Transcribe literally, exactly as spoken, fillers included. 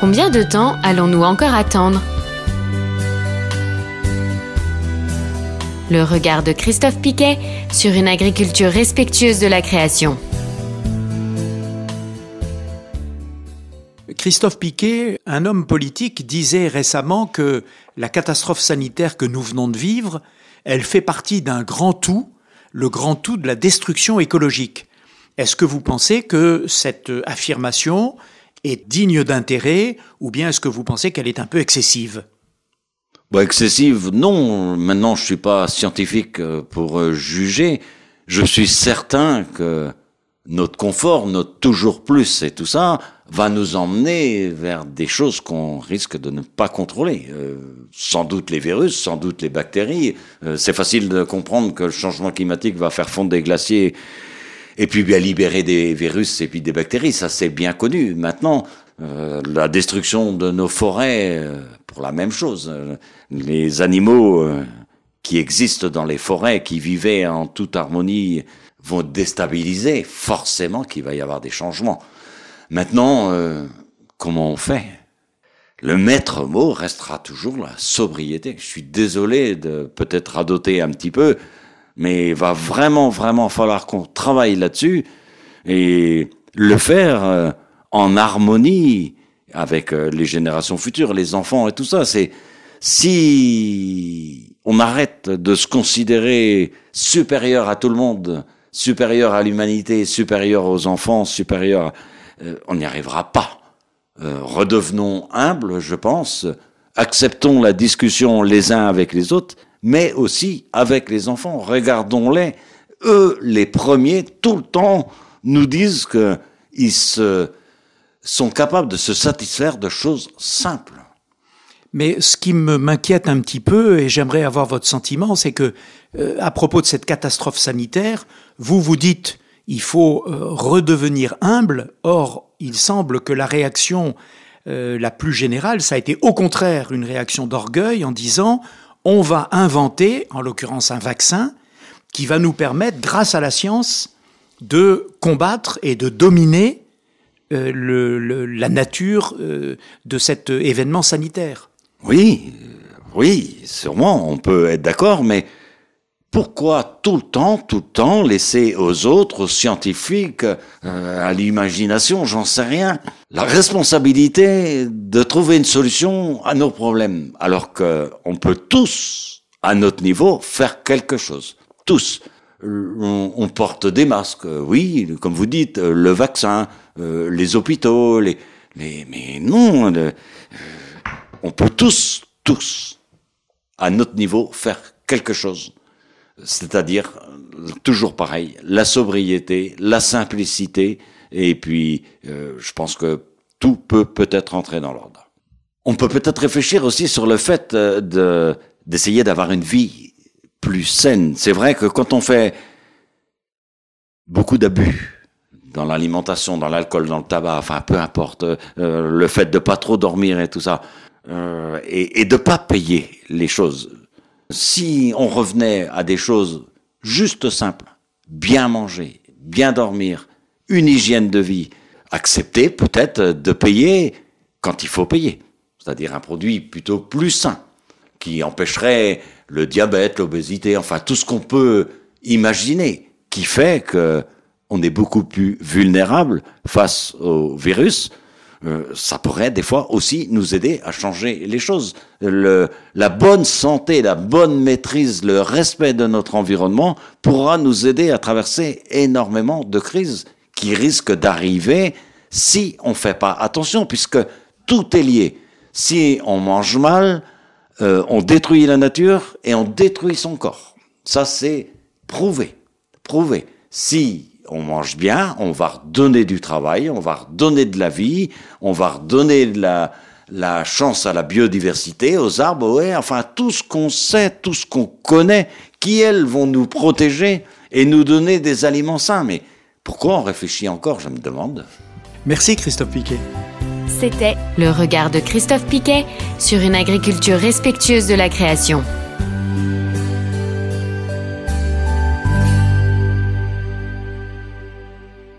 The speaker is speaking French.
Combien de temps allons-nous encore attendre ? Le regard de Christophe Piquet sur une agriculture respectueuse de la création. Christophe Piquet, un homme politique, disait récemment que la catastrophe sanitaire que nous venons de vivre, elle fait partie d'un grand tout, le grand tout de la destruction écologique. Est-ce que vous pensez que cette affirmation est digne d'intérêt ou bien est-ce que vous pensez qu'elle est un peu excessive ? Bon, excessive, non. Maintenant, je suis pas scientifique pour juger. Je suis certain que notre confort, notre toujours plus et tout ça va nous emmener vers des choses qu'on risque de ne pas contrôler. Euh, sans doute les virus, sans doute les bactéries. Euh, c'est facile de comprendre que le changement climatique va faire fondre des glaciers et puis bien libérer des virus et puis des bactéries. Ça, c'est bien connu. Maintenant, euh, la destruction de nos forêts, euh, pour la même chose. Euh, les animaux euh, qui existent dans les forêts, qui vivaient en toute harmonie, vont déstabiliser. Forcément qu'il va y avoir des changements. Maintenant, euh, comment on fait ? Le maître mot restera toujours la sobriété. Je suis désolé de peut-être radoter un petit peu, mais il va vraiment, vraiment falloir qu'on travaille là-dessus et le faire euh, en harmonie avec euh, les générations futures, les enfants et tout ça. C'est si on arrête de se considérer supérieur à tout le monde, supérieur à l'humanité, supérieur aux enfants, supérieur à Euh, on n'y arrivera pas. Euh, redevenons humbles, je pense. Acceptons la discussion les uns avec les autres, mais aussi avec les enfants. Regardons-les. Eux, les premiers, tout le temps, nous disent qu'ils se, sont capables de se satisfaire de choses simples. Mais ce qui me m'inquiète un petit peu, et j'aimerais avoir votre sentiment, c'est que, euh, à propos de cette catastrophe sanitaire, vous vous dites il faut euh, redevenir humble. Or, il semble que la réaction euh, la plus générale, ça a été au contraire une réaction d'orgueil en disant on va inventer, en l'occurrence un vaccin, qui va nous permettre, grâce à la science, de combattre et de dominer euh, le, le, la nature euh, de cet événement sanitaire. Oui, oui, sûrement, on peut être d'accord, mais pourquoi tout le temps, tout le temps laisser aux autres, aux scientifiques, euh, à l'imagination, j'en sais rien, la responsabilité de trouver une solution à nos problèmes, alors que on peut tous, à notre niveau, faire quelque chose. Tous. On, on porte des masques, oui, comme vous dites, le vaccin, euh, les hôpitaux, les, les, mais non, le, euh, on peut tous, tous, à notre niveau, faire quelque chose. C'est-à-dire, toujours pareil, la sobriété, la simplicité, et puis euh, je pense que tout peut peut-être entrer dans l'ordre. On peut peut-être réfléchir aussi sur le fait de d'essayer d'avoir une vie plus saine. C'est vrai que quand on fait beaucoup d'abus dans l'alimentation, dans l'alcool, dans le tabac, enfin peu importe, euh, le fait de pas trop dormir et tout ça, euh, et, et de pas payer les choses. Si on revenait à des choses juste simples, bien manger, bien dormir, une hygiène de vie, accepter peut-être de payer quand il faut payer, c'est-à-dire un produit plutôt plus sain, qui empêcherait le diabète, l'obésité, enfin tout ce qu'on peut imaginer, qui fait qu'on est beaucoup plus vulnérable face au virus. Euh, ça pourrait des fois aussi nous aider à changer les choses. Le, la bonne santé, la bonne maîtrise, le respect de notre environnement pourra nous aider à traverser énormément de crises qui risquent d'arriver si on fait pas attention, puisque tout est lié. Si on mange mal, euh, on détruit la nature et on détruit son corps. Ça, c'est prouvé. Prouvé. Si on mange bien, on va redonner du travail, on va redonner de la vie, on va redonner de la, la chance à la biodiversité, aux arbres, ouais, enfin tout ce qu'on sait, tout ce qu'on connaît, qui elles vont nous protéger et nous donner des aliments sains. Mais pourquoi on réfléchit encore, je me demande. Merci Christophe Piquet. C'était le regard de Christophe Piquet sur une agriculture respectueuse de la création.